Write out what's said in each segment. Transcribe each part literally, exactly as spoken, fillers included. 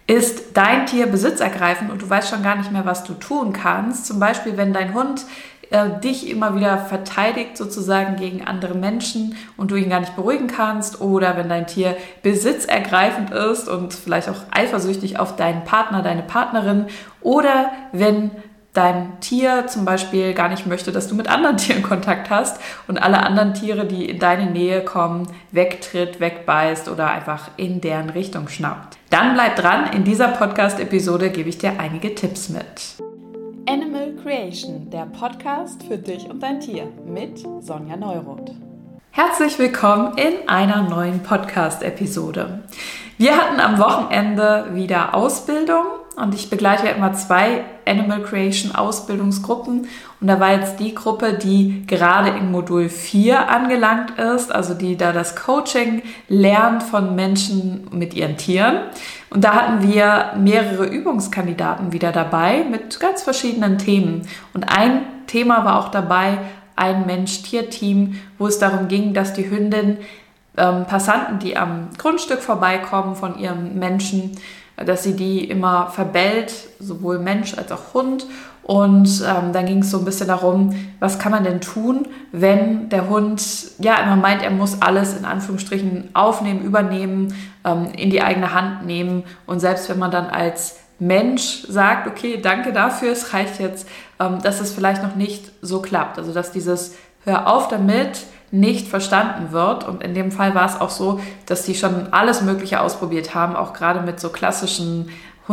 Ist dein Tier besitzergreifend und du weißt schon gar nicht mehr, was du tun kannst. Zum Beispiel, wenn dein Hund äh, dich immer wieder verteidigt sozusagen gegen andere Menschen und du ihn gar nicht beruhigen kannst. Oder wenn dein Tier besitzergreifend ist und vielleicht auch eifersüchtig auf deinen Partner, deine Partnerin. Oder wenn dein Tier zum Beispiel gar nicht möchte, dass du mit anderen Tieren Kontakt hast und alle anderen Tiere, die in deine Nähe kommen, wegtritt, wegbeißt oder einfach in deren Richtung schnappt. Dann bleib dran, in dieser Podcast-Episode gebe ich dir einige Tipps mit. Animal Creation, der Podcast für dich und dein Tier mit Sonja Neuroth. Herzlich willkommen in einer neuen Podcast-Episode. Wir hatten am Wochenende wieder Ausbildung und ich begleite ja immer zwei Animal Creation Ausbildungsgruppen und da war jetzt die Gruppe, die gerade in Modul vier angelangt ist, also die da das Coaching lernt von Menschen mit ihren Tieren. Und da hatten wir mehrere Übungskandidaten wieder dabei mit ganz verschiedenen Themen. Und ein Thema war auch dabei, ein Mensch-Tier-Team, wo es darum ging, dass die Hündin ähm, Passanten, die am Grundstück vorbeikommen von ihrem Menschen, dass sie die immer verbellt, sowohl Mensch als auch Hund. Und ähm, dann ging es so ein bisschen darum, was kann man denn tun, wenn der Hund ja immer meint, er muss alles in Anführungsstrichen aufnehmen, übernehmen, ähm, in die eigene Hand nehmen. Und selbst wenn man dann als Mensch sagt, okay, danke dafür, es reicht jetzt, ähm, dass es vielleicht noch nicht so klappt. Also dass dieses Hör auf damit nicht verstanden wird. Und in dem Fall war es auch so, dass die schon alles Mögliche ausprobiert haben, auch gerade mit so klassischen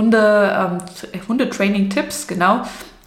Hunde, ähm, Hundetraining-Tipps, genau.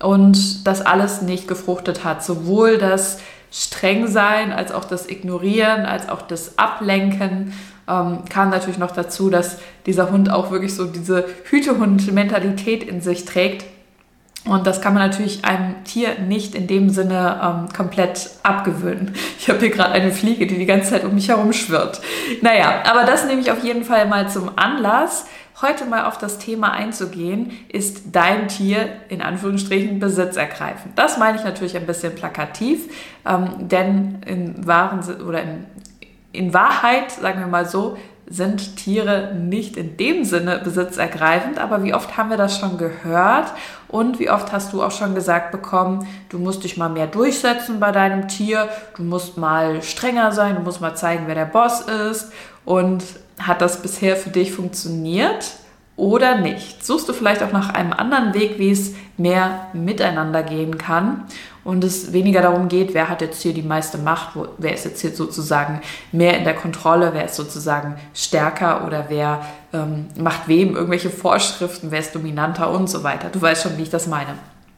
Und das alles nicht gefruchtet hat. Sowohl das Strengsein als auch das Ignorieren, als auch das Ablenken ähm, kam natürlich noch dazu, dass dieser Hund auch wirklich so diese Hütehund-Mentalität in sich trägt. Und das kann man natürlich einem Tier nicht in dem Sinne ähm, komplett abgewöhnen. Ich habe hier gerade eine Fliege, die die ganze Zeit um mich herum schwirrt. Naja, aber das nehme ich auf jeden Fall mal zum Anlass, heute mal auf das Thema einzugehen, ist dein Tier in Anführungsstrichen besitzergreifend. Das meine ich natürlich ein bisschen plakativ, ähm, denn in wahren oder in, in Wahrheit, sagen wir mal so, sind Tiere nicht in dem Sinne besitzergreifend, aber wie oft haben wir das schon gehört und wie oft hast du auch schon gesagt bekommen, du musst dich mal mehr durchsetzen bei deinem Tier, du musst mal strenger sein, du musst mal zeigen, wer der Boss ist. Und hat das bisher für dich funktioniert oder nicht? Suchst du vielleicht auch nach einem anderen Weg, wie es mehr miteinander gehen kann und es weniger darum geht, wer hat jetzt hier die meiste Macht, wo, wer ist jetzt hier sozusagen mehr in der Kontrolle, wer ist sozusagen stärker oder wer ähm, macht wem irgendwelche Vorschriften, wer ist dominanter und so weiter. Du weißt schon, wie ich das meine.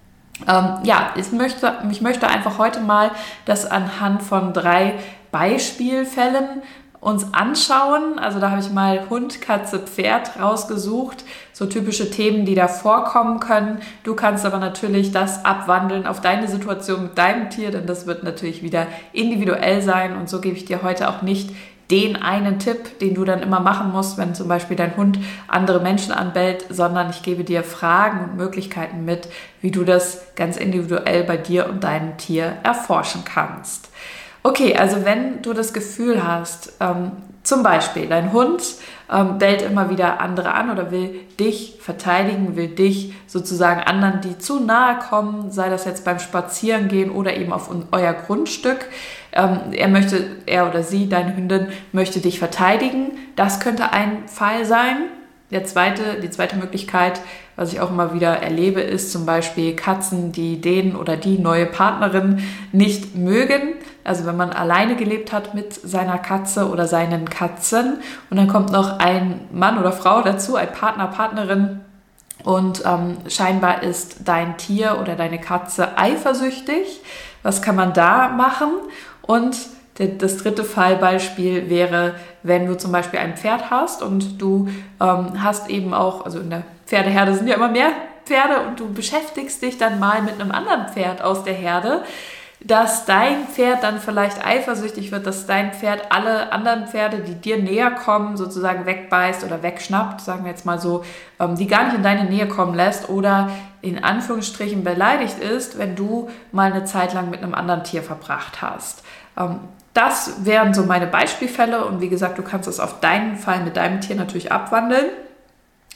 Ähm, ja, ich möchte, ich möchte einfach heute mal das anhand von drei Beispielfällen uns anschauen. Also da habe ich mal Hund, Katze, Pferd rausgesucht. So typische Themen, die da vorkommen können. Du kannst aber natürlich das abwandeln auf deine Situation mit deinem Tier, denn das wird natürlich wieder individuell sein. Und so gebe ich dir heute auch nicht den einen Tipp, den du dann immer machen musst, wenn zum Beispiel dein Hund andere Menschen anbellt, sondern ich gebe dir Fragen und Möglichkeiten mit, wie du das ganz individuell bei dir und deinem Tier erforschen kannst. Okay, also wenn du das Gefühl hast, ähm, zum Beispiel dein Hund ähm, bellt immer wieder andere an oder will dich verteidigen, will dich sozusagen anderen, die zu nahe kommen, sei das jetzt beim Spazierengehen oder eben auf euer Grundstück. Ähm, er möchte, er oder sie, deine Hündin, möchte dich verteidigen. Das könnte ein Fall sein. Der zweite, die zweite Möglichkeit, was ich auch immer wieder erlebe, ist zum Beispiel Katzen, die den oder die neue Partnerin nicht mögen. Also wenn man alleine gelebt hat mit seiner Katze oder seinen Katzen und dann kommt noch ein Mann oder Frau dazu, ein Partner, Partnerin und ähm, scheinbar ist dein Tier oder deine Katze eifersüchtig. Was kann man da machen? Und das dritte Fallbeispiel wäre, wenn du zum Beispiel ein Pferd hast und du ähm, hast eben auch, also in der Pferdeherde sind ja immer mehr Pferde und du beschäftigst dich dann mal mit einem anderen Pferd aus der Herde, dass dein Pferd dann vielleicht eifersüchtig wird, dass dein Pferd alle anderen Pferde, die dir näher kommen, sozusagen wegbeißt oder wegschnappt, sagen wir jetzt mal so, ähm, die gar nicht in deine Nähe kommen lässt oder in Anführungsstrichen beleidigt ist, wenn du mal eine Zeit lang mit einem anderen Tier verbracht hast. Ähm, Das wären so meine Beispielfälle und wie gesagt, du kannst es auf deinen Fall mit deinem Tier natürlich abwandeln.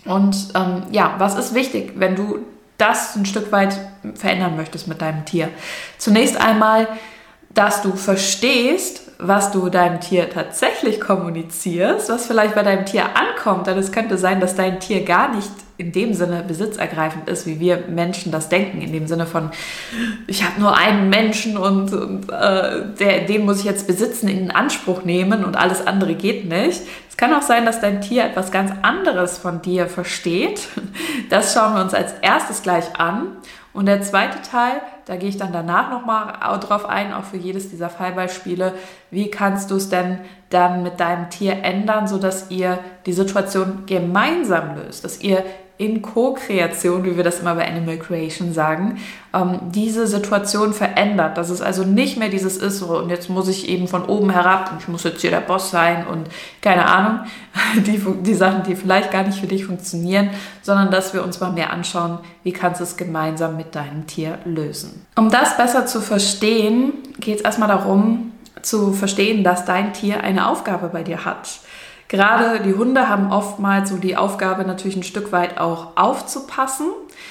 Und ähm, ja, was ist wichtig, wenn du das ein Stück weit verändern möchtest mit deinem Tier? Zunächst einmal, dass du verstehst, was du deinem Tier tatsächlich kommunizierst, was vielleicht bei deinem Tier ankommt. Denn es könnte sein, dass dein Tier gar nicht in dem Sinne besitzergreifend ist, wie wir Menschen das denken. In dem Sinne von, ich habe nur einen Menschen und, und äh, der, den muss ich jetzt besitzen, in Anspruch nehmen und alles andere geht nicht. Es kann auch sein, dass dein Tier etwas ganz anderes von dir versteht. Das schauen wir uns als erstes gleich an. Und der zweite Teil, da gehe ich dann danach nochmal drauf ein, auch für jedes dieser Fallbeispiele. Wie kannst du es denn dann mit deinem Tier ändern, sodass ihr die Situation gemeinsam löst, dass ihr in Co-Kreation, wie wir das immer bei Animal Creation sagen, ähm, diese Situation verändert. Dass es also nicht mehr dieses ist, so, und jetzt muss ich eben von oben herab und ich muss jetzt hier der Boss sein und keine Ahnung, die, die Sachen, die vielleicht gar nicht für dich funktionieren, sondern dass wir uns mal mehr anschauen, wie kannst du es gemeinsam mit deinem Tier lösen. Um das besser zu verstehen, geht es erstmal darum, zu verstehen, dass dein Tier eine Aufgabe bei dir hat. Gerade die Hunde haben oftmals so die Aufgabe, natürlich ein Stück weit auch aufzupassen,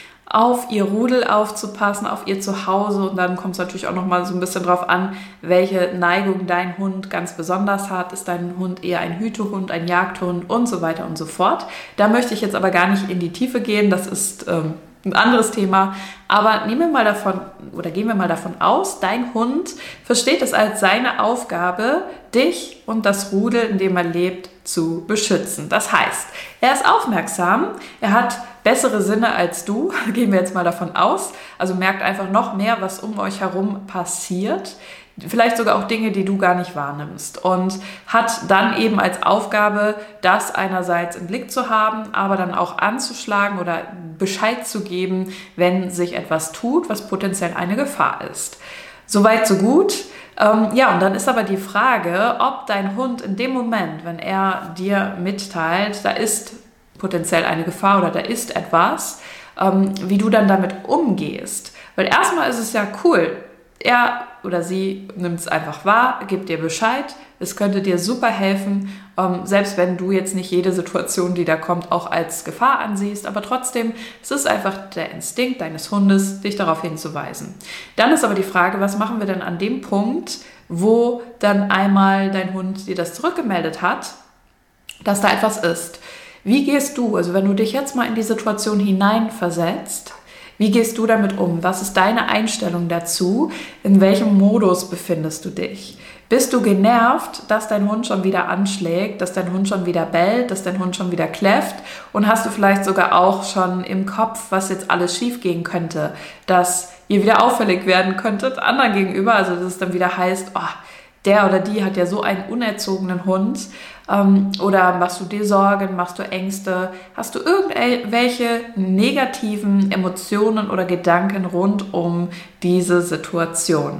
auf ihr Rudel aufzupassen, auf ihr Zuhause. Und dann kommt es natürlich auch nochmal so ein bisschen drauf an, welche Neigung dein Hund ganz besonders hat. Ist dein Hund eher ein Hütehund, ein Jagdhund und so weiter und so fort. Da möchte ich jetzt aber gar nicht in die Tiefe gehen. Das ist ähm, ein anderes Thema. Aber nehmen wir mal davon, oder gehen wir mal davon aus, dein Hund versteht es als seine Aufgabe, dich und das Rudel, in dem er lebt, zu beschützen. Das heißt, er ist aufmerksam, er hat bessere Sinne als du, gehen wir jetzt mal davon aus, also merkt einfach noch mehr, was um euch herum passiert, vielleicht sogar auch Dinge, die du gar nicht wahrnimmst, und hat dann eben als Aufgabe, das einerseits im Blick zu haben, aber dann auch anzuschlagen oder Bescheid zu geben, wenn sich etwas tut, was potenziell eine Gefahr ist. Soweit, so gut. Ähm, ja, und dann ist aber die Frage, ob dein Hund in dem Moment, wenn er dir mitteilt, da ist potenziell eine Gefahr oder da ist etwas, ähm, wie du dann damit umgehst. Weil erstmal ist es ja cool, er oder sie nimmt es einfach wahr, gibt dir Bescheid, es könnte dir super helfen, ähm, selbst wenn du jetzt nicht jede Situation, die da kommt, auch als Gefahr ansiehst, aber trotzdem, es ist einfach der Instinkt deines Hundes, dich darauf hinzuweisen. Dann ist aber die Frage, was machen wir denn an dem Punkt, wo dann einmal dein Hund dir das zurückgemeldet hat, dass da etwas ist. Wie gehst du, also wenn du dich jetzt mal in die Situation hineinversetzt, wie gehst du damit um? Was ist deine Einstellung dazu? In welchem Modus befindest du dich? Bist du genervt, dass dein Hund schon wieder anschlägt, dass dein Hund schon wieder bellt, dass dein Hund schon wieder kläfft? Und hast du vielleicht sogar auch schon im Kopf, was jetzt alles schief gehen könnte, dass ihr wieder auffällig werden könntet anderen gegenüber? Also dass es dann wieder heißt, oh, der oder die hat ja so einen unerzogenen Hund. Ähm, oder machst du dir Sorgen, machst du Ängste? Hast du irgendwelche negativen Emotionen oder Gedanken rund um diese Situation?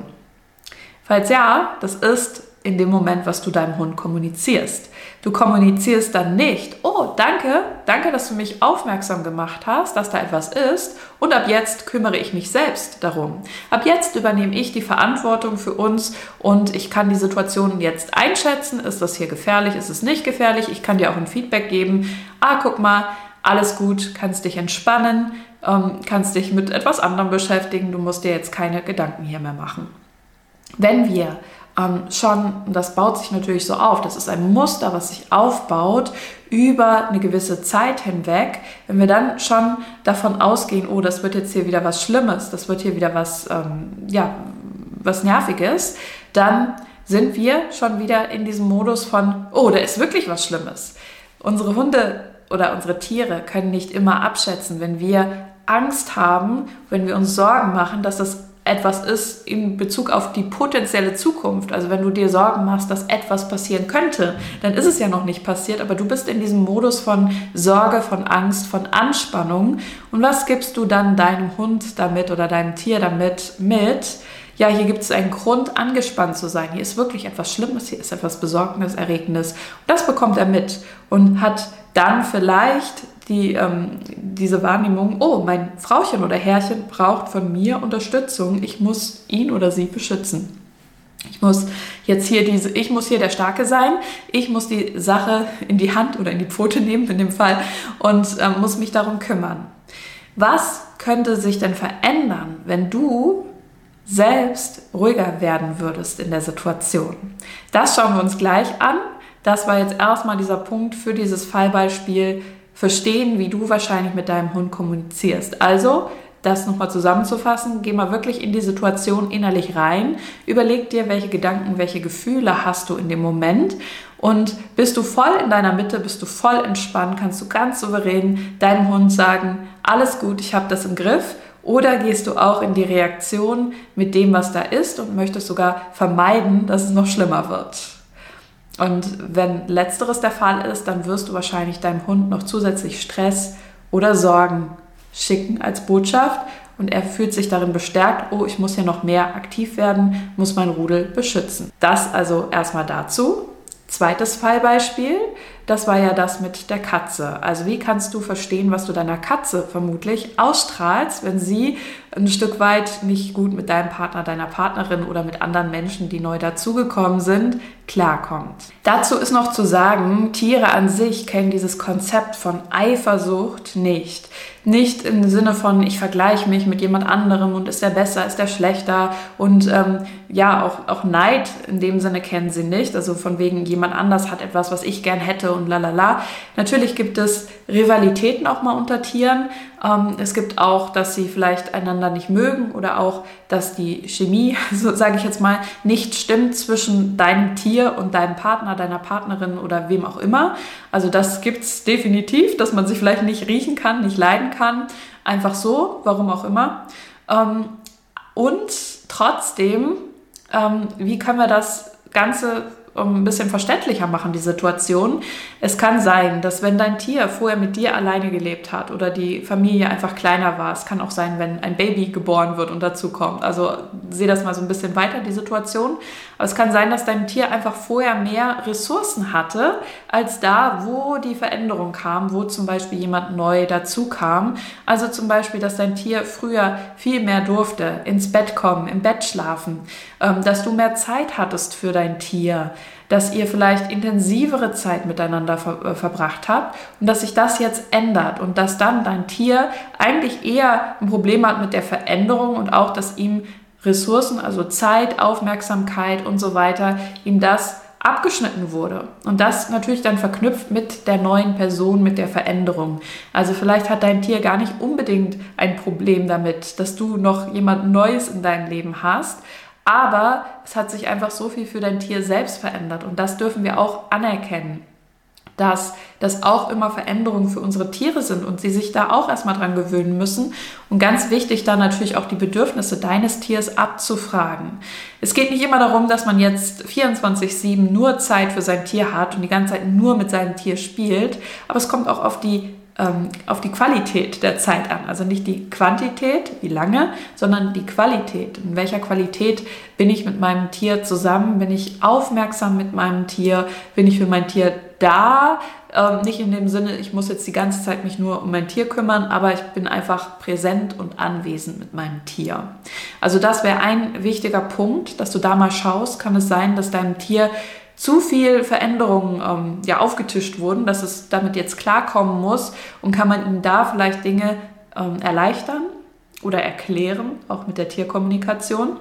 Falls ja, das ist in dem Moment, was du deinem Hund kommunizierst. Du kommunizierst dann nicht, oh, danke, danke, dass du mich aufmerksam gemacht hast, dass da etwas ist, und ab jetzt kümmere ich mich selbst darum. Ab jetzt übernehme ich die Verantwortung für uns und ich kann die Situation jetzt einschätzen, ist das hier gefährlich, ist es nicht gefährlich, ich kann dir auch ein Feedback geben, ah, guck mal, alles gut, kannst dich entspannen, ähm, kannst dich mit etwas anderem beschäftigen, du musst dir jetzt keine Gedanken hier mehr machen. Wenn wir ähm, schon, und das baut sich natürlich so auf, das ist ein Muster, was sich aufbaut über eine gewisse Zeit hinweg, wenn wir dann schon davon ausgehen, oh, das wird jetzt hier wieder was Schlimmes, das wird hier wieder was, ähm, ja, was Nerviges, dann sind wir schon wieder in diesem Modus von, oh, da ist wirklich was Schlimmes. Unsere Hunde oder unsere Tiere können nicht immer abschätzen, wenn wir Angst haben, wenn wir uns Sorgen machen, dass das etwas ist in Bezug auf die potenzielle Zukunft. Also wenn du dir Sorgen machst, dass etwas passieren könnte, dann ist es ja noch nicht passiert, aber du bist in diesem Modus von Sorge, von Angst, von Anspannung. Und was gibst du dann deinem Hund damit oder deinem Tier damit mit? Ja, hier gibt es einen Grund, angespannt zu sein. Hier ist wirklich etwas Schlimmes, hier ist etwas Besorgniserregendes. Und das bekommt er mit und hat dann vielleicht die, ähm, diese Wahrnehmung, oh, mein Frauchen oder Herrchen braucht von mir Unterstützung, ich muss ihn oder sie beschützen. Ich muss jetzt hier diese, ich muss hier der Starke sein, ich muss die Sache in die Hand oder in die Pfote nehmen in dem Fall und ähm, muss mich darum kümmern. Was könnte sich denn verändern, wenn du selbst ruhiger werden würdest in der Situation? Das schauen wir uns gleich an. Das war jetzt erstmal dieser Punkt für dieses Fallbeispiel, verstehen, wie du wahrscheinlich mit deinem Hund kommunizierst. Also, das nochmal zusammenzufassen, geh mal wirklich in die Situation innerlich rein, überleg dir, welche Gedanken, welche Gefühle hast du in dem Moment und bist du voll in deiner Mitte, bist du voll entspannt, kannst du ganz souverän deinem Hund sagen, alles gut, ich habe das im Griff, oder gehst du auch in die Reaktion mit dem, was da ist und möchtest sogar vermeiden, dass es noch schlimmer wird. Und wenn letzteres der Fall ist, dann wirst du wahrscheinlich deinem Hund noch zusätzlich Stress oder Sorgen schicken als Botschaft und er fühlt sich darin bestärkt, oh, ich muss hier noch mehr aktiv werden, muss mein Rudel beschützen. Das also erstmal dazu. Zweites Fallbeispiel, das war ja das mit der Katze. Also wie kannst du verstehen, was du deiner Katze vermutlich ausstrahlst, wenn sie ein Stück weit nicht gut mit deinem Partner, deiner Partnerin oder mit anderen Menschen, die neu dazugekommen sind, klarkommt. Dazu ist noch zu sagen, Tiere an sich kennen dieses Konzept von Eifersucht nicht. Nicht im Sinne von, ich vergleiche mich mit jemand anderem und ist der besser, ist der schlechter und ähm, ja, auch, auch Neid in dem Sinne kennen sie nicht. Also von wegen, jemand anders hat etwas, was ich gern hätte und lalala. Natürlich gibt es Rivalitäten auch mal unter Tieren. Ähm, es gibt auch, dass sie vielleicht einander nicht mögen oder auch, dass die Chemie, so sage ich jetzt mal, nicht stimmt zwischen deinem Tier und deinem Partner, deiner Partnerin oder wem auch immer. Also das gibt's definitiv, dass man sich vielleicht nicht riechen kann, nicht leiden kann. Einfach so, warum auch immer. Ähm, und trotzdem, ähm, wie können wir das Ganze um ein bisschen verständlicher machen, die Situation. Es kann sein, dass wenn dein Tier vorher mit dir alleine gelebt hat oder die Familie einfach kleiner war, es kann auch sein, wenn ein Baby geboren wird und dazu kommt. Also sehe das mal so ein bisschen weiter, die Situation. Aber es kann sein, dass dein Tier einfach vorher mehr Ressourcen hatte, als da, wo die Veränderung kam, wo zum Beispiel jemand neu dazu kam. Also zum Beispiel, dass dein Tier früher viel mehr durfte, ins Bett kommen, im Bett schlafen, dass du mehr Zeit hattest für dein Tier, dass ihr vielleicht intensivere Zeit miteinander ver- äh, verbracht habt und dass sich das jetzt ändert und dass dann dein Tier eigentlich eher ein Problem hat mit der Veränderung und auch, dass ihm Ressourcen, also Zeit, Aufmerksamkeit und so weiter, ihm das abgeschnitten wurde. Und das natürlich dann verknüpft mit der neuen Person, mit der Veränderung. Also vielleicht hat dein Tier gar nicht unbedingt ein Problem damit, dass du noch jemand Neues in deinem Leben hast, aber es hat sich einfach so viel für dein Tier selbst verändert und das dürfen wir auch anerkennen, dass das auch immer Veränderungen für unsere Tiere sind und sie sich da auch erstmal dran gewöhnen müssen und ganz wichtig, da natürlich auch die Bedürfnisse deines Tiers abzufragen. Es geht nicht immer darum, dass man jetzt vierundzwanzig sieben nur Zeit für sein Tier hat und die ganze Zeit nur mit seinem Tier spielt, aber es kommt auch auf die auf die Qualität der Zeit an. Also nicht die Quantität, wie lange, sondern die Qualität. In welcher Qualität bin ich mit meinem Tier zusammen? Bin ich aufmerksam mit meinem Tier? Bin ich für mein Tier da? Ähm, nicht in dem Sinne, ich muss jetzt die ganze Zeit mich nur um mein Tier kümmern, aber ich bin einfach präsent und anwesend mit meinem Tier. Also das wäre ein wichtiger Punkt, dass du da mal schaust. Kann es sein, dass deinem Tier zu viel Veränderungen ähm, ja, aufgetischt wurden, dass es damit jetzt klarkommen muss und kann man ihm da vielleicht Dinge ähm, erleichtern oder erklären, auch mit der Tierkommunikation.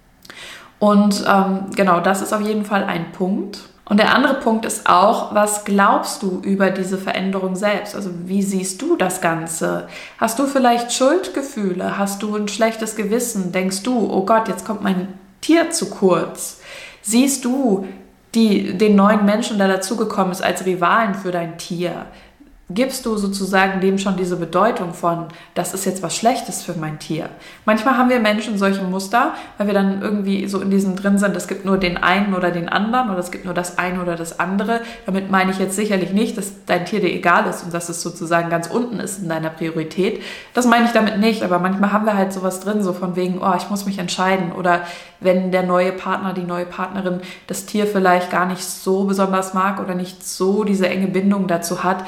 Und ähm, genau, das ist auf jeden Fall ein Punkt. Und der andere Punkt ist auch, was glaubst du über diese Veränderung selbst? Also wie siehst du das Ganze? Hast du vielleicht Schuldgefühle? Hast du ein schlechtes Gewissen? Denkst du, oh Gott, jetzt kommt mein Tier zu kurz? Siehst du die, den neuen Menschen, der dazugekommen ist, als Rivalen für dein Tier? Gibst du sozusagen dem schon diese Bedeutung von, das ist jetzt was Schlechtes für mein Tier? Manchmal haben wir Menschen solche Muster, weil wir dann irgendwie so in diesem drin sind, es gibt nur den einen oder den anderen oder es gibt nur das eine oder das andere. Damit meine ich jetzt sicherlich nicht, dass dein Tier dir egal ist und dass es sozusagen ganz unten ist in deiner Priorität. Das meine ich damit nicht, aber manchmal haben wir halt sowas drin, so von wegen, oh, ich muss mich entscheiden. Oder wenn der neue Partner, die neue Partnerin das Tier vielleicht gar nicht so besonders mag oder nicht so diese enge Bindung dazu hat, dass man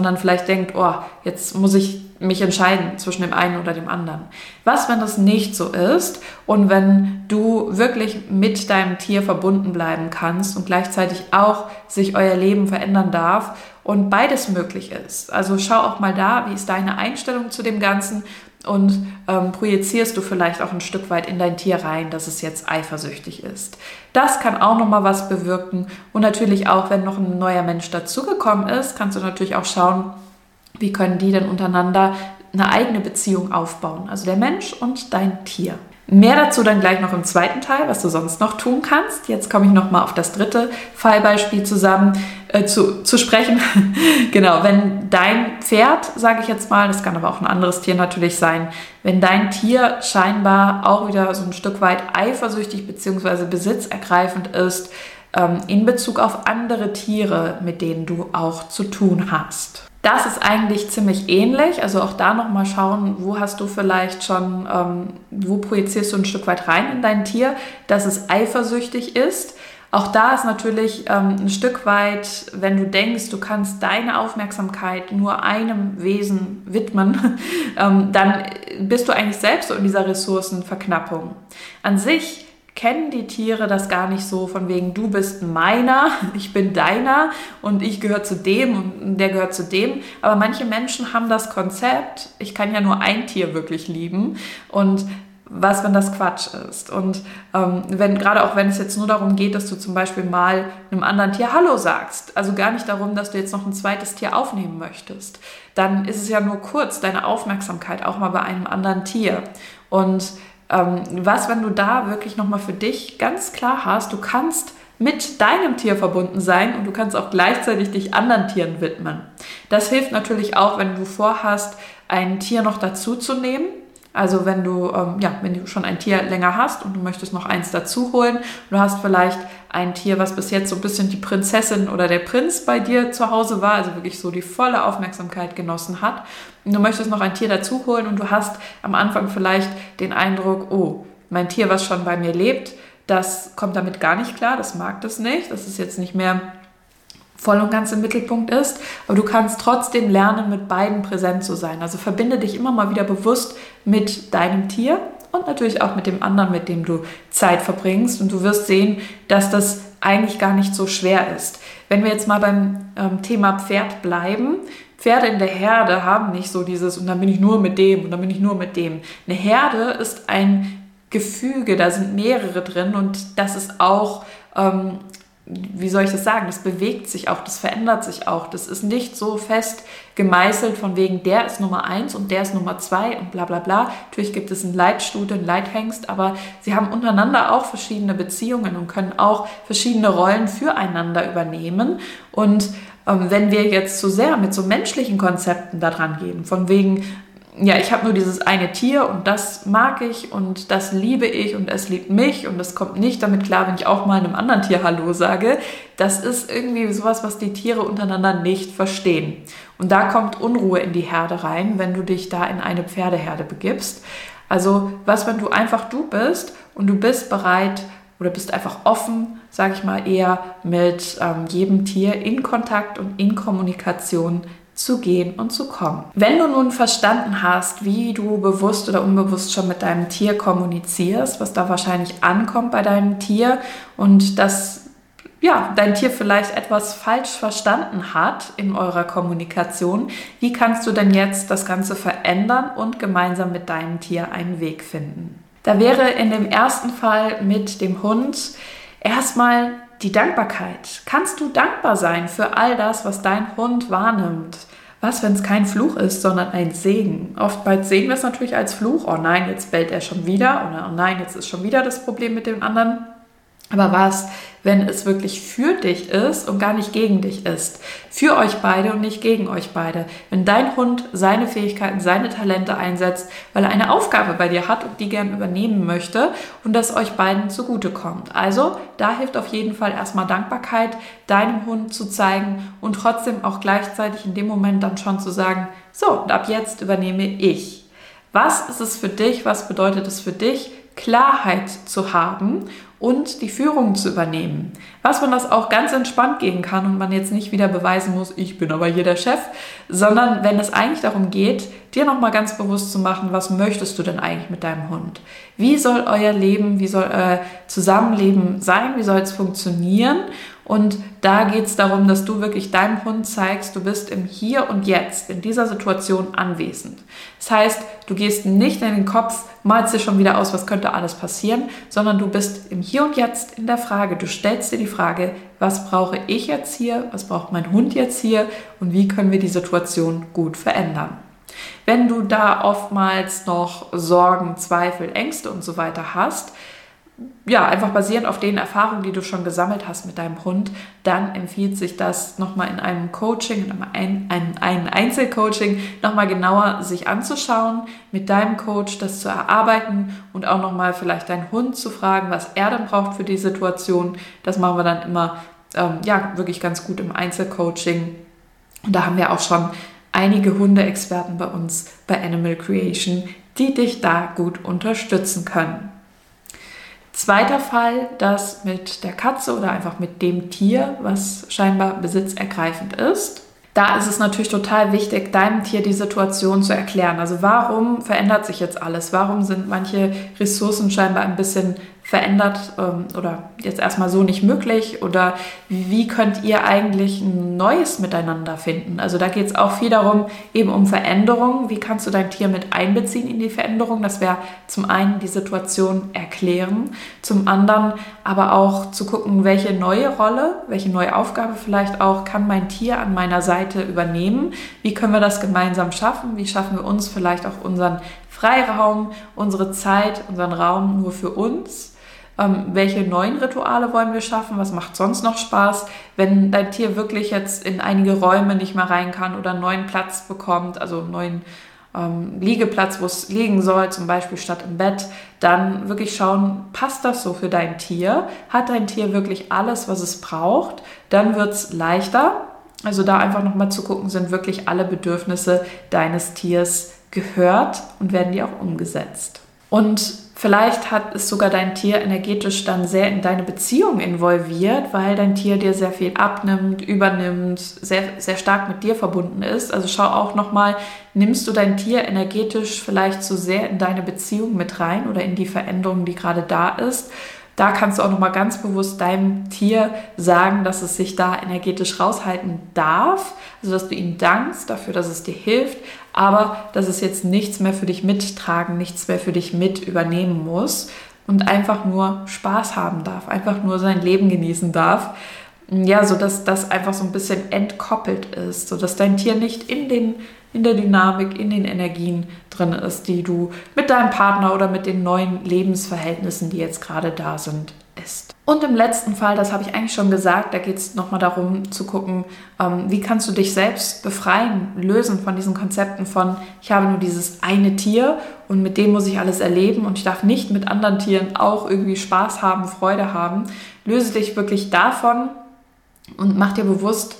sondern vielleicht denkt, oh, jetzt muss ich mich entscheiden zwischen dem einen oder dem anderen. Was, wenn das nicht so ist und wenn du wirklich mit deinem Tier verbunden bleiben kannst und gleichzeitig auch sich euer Leben verändern darf und beides möglich ist? Also schau auch mal da, wie ist deine Einstellung zu dem Ganzen und ähm, projizierst du vielleicht auch ein Stück weit in dein Tier rein, dass es jetzt eifersüchtig ist. Das kann auch nochmal was bewirken und natürlich auch, wenn noch ein neuer Mensch dazugekommen ist, kannst du natürlich auch schauen, wie können die denn untereinander eine eigene Beziehung aufbauen? Also der Mensch und dein Tier. Mehr dazu dann gleich noch im zweiten Teil, was du sonst noch tun kannst. Jetzt komme ich nochmal auf das dritte Fallbeispiel zusammen äh, zu, zu sprechen. Genau, wenn dein Pferd, sage ich jetzt mal, das kann aber auch ein anderes Tier natürlich sein, wenn dein Tier scheinbar auch wieder so ein Stück weit eifersüchtig bzw. besitzergreifend ist, ähm, in Bezug auf andere Tiere, mit denen du auch zu tun hast. Das ist eigentlich ziemlich ähnlich, also auch da nochmal schauen, wo hast du vielleicht schon, ähm, wo projizierst du ein Stück weit rein in dein Tier, dass es eifersüchtig ist. Auch da ist natürlich ähm, ein Stück weit, wenn du denkst, du kannst deine Aufmerksamkeit nur einem Wesen widmen, ähm, dann bist du eigentlich selbst so in dieser Ressourcenverknappung. An sich kennen die Tiere das gar nicht so, von wegen, du bist meiner, ich bin deiner und ich gehöre zu dem und der gehört zu dem. Aber manche Menschen haben das Konzept, ich kann ja nur ein Tier wirklich lieben und was, wenn das Quatsch ist? Und ähm, wenn gerade auch wenn es jetzt nur darum geht, dass du zum Beispiel mal einem anderen Tier Hallo sagst, also gar nicht darum, dass du jetzt noch ein zweites Tier aufnehmen möchtest, dann ist es ja nur kurz deine Aufmerksamkeit auch mal bei einem anderen Tier. Und Ähm, was, wenn du da wirklich nochmal für dich ganz klar hast, du kannst mit deinem Tier verbunden sein und du kannst auch gleichzeitig dich anderen Tieren widmen. Das hilft natürlich auch, wenn du vorhast, ein Tier noch dazu zu nehmen. Also wenn du, ähm, ja, wenn du schon ein Tier länger hast und du möchtest noch eins dazu holen, du hast vielleicht ein Tier, was bis jetzt so ein bisschen die Prinzessin oder der Prinz bei dir zu Hause war, also wirklich so die volle Aufmerksamkeit genossen hat. Und du möchtest noch ein Tier dazu holen und du hast am Anfang vielleicht den Eindruck, oh, mein Tier, was schon bei mir lebt, das kommt damit gar nicht klar, das mag das nicht, das ist jetzt nicht mehr voll und ganz im Mittelpunkt ist, aber du kannst trotzdem lernen, mit beiden präsent zu sein. Also verbinde dich immer mal wieder bewusst mit deinem Tier und natürlich auch mit dem anderen, mit dem du Zeit verbringst und du wirst sehen, dass das eigentlich gar nicht so schwer ist. Wenn wir jetzt mal beim ähm, Thema Pferd bleiben, Pferde in der Herde haben nicht so dieses und dann bin ich nur mit dem und dann bin ich nur mit dem. Eine Herde ist ein Gefüge, da sind mehrere drin und das ist auch ähm, wie soll ich das sagen, das bewegt sich auch, das verändert sich auch. Das ist nicht so fest gemeißelt von wegen, der ist Nummer eins und der ist Nummer zwei und bla bla bla. Natürlich gibt es einen Leitstute, einen Leithengst, aber sie haben untereinander auch verschiedene Beziehungen und können auch verschiedene Rollen füreinander übernehmen. Und ähm, wenn wir jetzt zu sehr mit so menschlichen Konzepten da dran gehen, von wegen, ja, ich habe nur dieses eine Tier und das mag ich und das liebe ich und es liebt mich und es kommt nicht damit klar, wenn ich auch mal einem anderen Tier Hallo sage. Das ist irgendwie sowas, was die Tiere untereinander nicht verstehen. Und da kommt Unruhe in die Herde rein, wenn du dich da in eine Pferdeherde begibst. Also was, wenn du einfach du bist und du bist bereit oder bist einfach offen, sage ich mal, eher mit ähm, jedem Tier in Kontakt und in Kommunikation zu gehen und zu kommen. Wenn du nun verstanden hast, wie du bewusst oder unbewusst schon mit deinem Tier kommunizierst, was da wahrscheinlich ankommt bei deinem Tier und dass ja, dein Tier vielleicht etwas falsch verstanden hat in eurer Kommunikation, wie kannst du denn jetzt das Ganze verändern und gemeinsam mit deinem Tier einen Weg finden? Da wäre in dem ersten Fall mit dem Hund erstmal die Dankbarkeit. Kannst du dankbar sein für all das, was dein Hund wahrnimmt? Was, wenn es kein Fluch ist, sondern ein Segen? Oftmals sehen wir es natürlich als Fluch. Oh nein, jetzt bellt er schon wieder. Oder oh nein, jetzt ist schon wieder das Problem mit dem anderen. Aber was, wenn es wirklich für dich ist und gar nicht gegen dich ist? Für euch beide und nicht gegen euch beide. Wenn dein Hund seine Fähigkeiten, seine Talente einsetzt, weil er eine Aufgabe bei dir hat und die gern übernehmen möchte und das euch beiden zugutekommt. Also da hilft auf jeden Fall erstmal Dankbarkeit, deinem Hund zu zeigen und trotzdem auch gleichzeitig in dem Moment dann schon zu sagen, so, und ab jetzt übernehme ich. Was ist es für dich? Was bedeutet es für dich? Klarheit zu haben und die Führung zu übernehmen. Was, wenn das auch ganz entspannt gehen kann und man jetzt nicht wieder beweisen muss, ich bin aber hier der Chef, sondern wenn es eigentlich darum geht, dir nochmal ganz bewusst zu machen, was möchtest du denn eigentlich mit deinem Hund? Wie soll euer Leben, wie soll euer Zusammenleben sein, wie soll es funktionieren? Und da geht es darum, dass du wirklich deinem Hund zeigst, du bist im Hier und Jetzt, in dieser Situation anwesend. Das heißt, du gehst nicht in den Kopf, malst dir schon wieder aus, was könnte alles passieren, sondern du bist im Hier und Jetzt in der Frage. Du stellst dir die Frage, was brauche ich jetzt hier, was braucht mein Hund jetzt hier und wie können wir die Situation gut verändern. Wenn du da oftmals noch Sorgen, Zweifel, Ängste und so weiter hast, ja, einfach basierend auf den Erfahrungen, die du schon gesammelt hast mit deinem Hund, dann empfiehlt sich das nochmal in einem Coaching, in einem, ein, ein Einzelcoaching nochmal genauer sich anzuschauen, mit deinem Coach das zu erarbeiten und auch nochmal vielleicht deinen Hund zu fragen, was er dann braucht für die Situation. Das machen wir dann immer, ähm, ja, wirklich ganz gut im Einzelcoaching. Und da haben wir auch schon einige Hundeexperten bei uns bei Animal Creation, die dich da gut unterstützen können. Zweiter Fall, das mit der Katze oder einfach mit dem Tier, was scheinbar besitzergreifend ist. Da ist es natürlich total wichtig, deinem Tier die Situation zu erklären. Also warum verändert sich jetzt alles? Warum sind manche Ressourcen scheinbar ein bisschen verändert ähm, oder jetzt erstmal so nicht möglich? Oder wie könnt ihr eigentlich ein neues Miteinander finden? Also da geht es auch viel darum, eben um Veränderung. Wie kannst du dein Tier mit einbeziehen in die Veränderung? Das wäre zum einen die Situation erklären, zum anderen aber auch zu gucken, welche neue Rolle, welche neue Aufgabe vielleicht auch kann mein Tier an meiner Seite übernehmen. Wie können wir das gemeinsam schaffen? Wie schaffen wir uns vielleicht auch unseren Freiraum, unsere Zeit, unseren Raum nur für uns? Ähm, welche neuen Rituale wollen wir schaffen? Was macht sonst noch Spaß? Wenn dein Tier wirklich jetzt in einige Räume nicht mehr rein kann oder einen neuen Platz bekommt, also einen neuen ähm, Liegeplatz, wo es liegen soll, zum Beispiel statt im Bett, dann wirklich schauen, passt das so für dein Tier? Hat dein Tier wirklich alles, was es braucht? Dann wird es leichter. Also da einfach nochmal zu gucken, sind wirklich alle Bedürfnisse deines Tiers gehört und werden die auch umgesetzt. Und vielleicht hat es sogar dein Tier energetisch dann sehr in deine Beziehung involviert, weil dein Tier dir sehr viel abnimmt, übernimmt, sehr, sehr stark mit dir verbunden ist. Also schau auch nochmal, nimmst du dein Tier energetisch vielleicht so sehr in deine Beziehung mit rein oder in die Veränderung, die gerade da ist. Da kannst du auch nochmal ganz bewusst deinem Tier sagen, dass es sich da energetisch raushalten darf. Also dass du ihm dankst dafür, dass es dir hilft, aber dass es jetzt nichts mehr für dich mittragen, nichts mehr für dich mit übernehmen muss und einfach nur Spaß haben darf, einfach nur sein Leben genießen darf. Ja, so dass das einfach so ein bisschen entkoppelt ist, so dass dein Tier nicht in den in der Dynamik, in den Energien drin ist, die du mit deinem Partner oder mit den neuen Lebensverhältnissen, die jetzt gerade da sind, ist. Und im letzten Fall, das habe ich eigentlich schon gesagt, da geht es nochmal darum zu gucken, ähm, wie kannst du dich selbst befreien, lösen von diesen Konzepten von, ich habe nur dieses eine Tier und mit dem muss ich alles erleben und ich darf nicht mit anderen Tieren auch irgendwie Spaß haben, Freude haben. Löse dich wirklich davon und mach dir bewusst,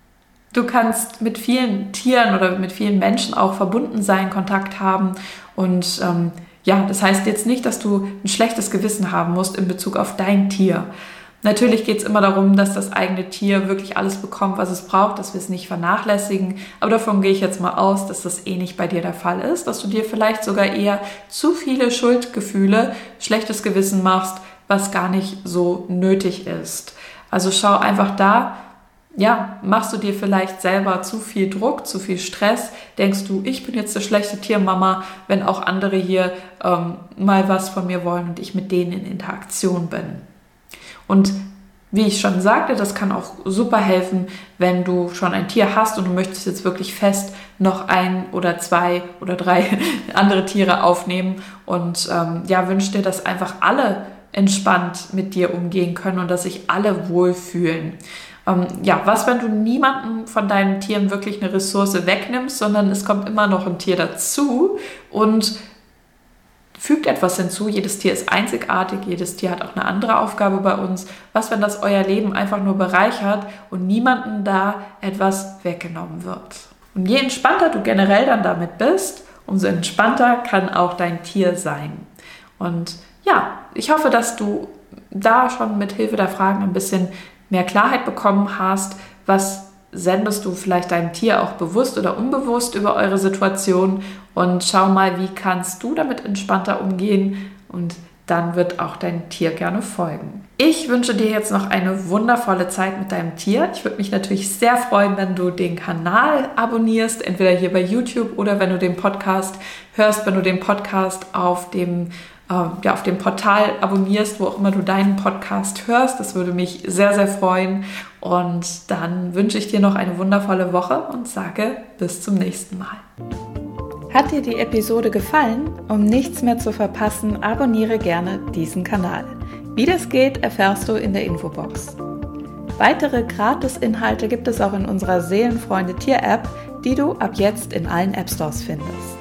du kannst mit vielen Tieren oder mit vielen Menschen auch verbunden sein, Kontakt haben und ähm, ja, das heißt jetzt nicht, dass du ein schlechtes Gewissen haben musst in Bezug auf dein Tier. Natürlich geht es immer darum, dass das eigene Tier wirklich alles bekommt, was es braucht, dass wir es nicht vernachlässigen, aber davon gehe ich jetzt mal aus, dass das eh nicht bei dir der Fall ist, dass du dir vielleicht sogar eher zu viele Schuldgefühle, schlechtes Gewissen machst, was gar nicht so nötig ist. Also schau einfach da, ja, machst du dir vielleicht selber zu viel Druck, zu viel Stress? Denkst du, ich bin jetzt eine schlechte Tiermama, wenn auch andere hier ähm, mal was von mir wollen und ich mit denen in Interaktion bin? Und wie ich schon sagte, das kann auch super helfen, wenn du schon ein Tier hast und du möchtest jetzt wirklich fest noch ein oder zwei oder drei andere Tiere aufnehmen und ähm, ja, wünsch dir, dass einfach alle entspannt mit dir umgehen können und dass sich alle wohlfühlen. Ähm, ja, was, wenn du niemanden von deinen Tieren wirklich eine Ressource wegnimmst, sondern es kommt immer noch ein Tier dazu und fügt etwas hinzu. Jedes Tier ist einzigartig, jedes Tier hat auch eine andere Aufgabe bei uns. Was, wenn das euer Leben einfach nur bereichert und niemandem da etwas weggenommen wird? Und je entspannter du generell dann damit bist, umso entspannter kann auch dein Tier sein. Und ja, ich hoffe, dass du da schon mit Hilfe der Fragen ein bisschen mehr Klarheit bekommen hast. Was sendest du vielleicht deinem Tier auch bewusst oder unbewusst über eure Situation? Und schau mal, wie kannst du damit entspannter umgehen? Und dann wird auch dein Tier gerne folgen. Ich wünsche dir jetzt noch eine wundervolle Zeit mit deinem Tier. Ich würde mich natürlich sehr freuen, wenn du den Kanal abonnierst, entweder hier bei YouTube oder wenn du den Podcast hörst, wenn du den Podcast auf dem, äh, ja, auf dem Portal abonnierst, wo auch immer du deinen Podcast hörst. Das würde mich sehr, sehr freuen. Und dann wünsche ich dir noch eine wundervolle Woche und sage bis zum nächsten Mal. Hat dir die Episode gefallen? Um nichts mehr zu verpassen, abonniere gerne diesen Kanal. Wie das geht, erfährst du in der Infobox. Weitere Gratis-Inhalte gibt es auch in unserer Seelenfreunde Tier-App, die du ab jetzt in allen App-Stores findest.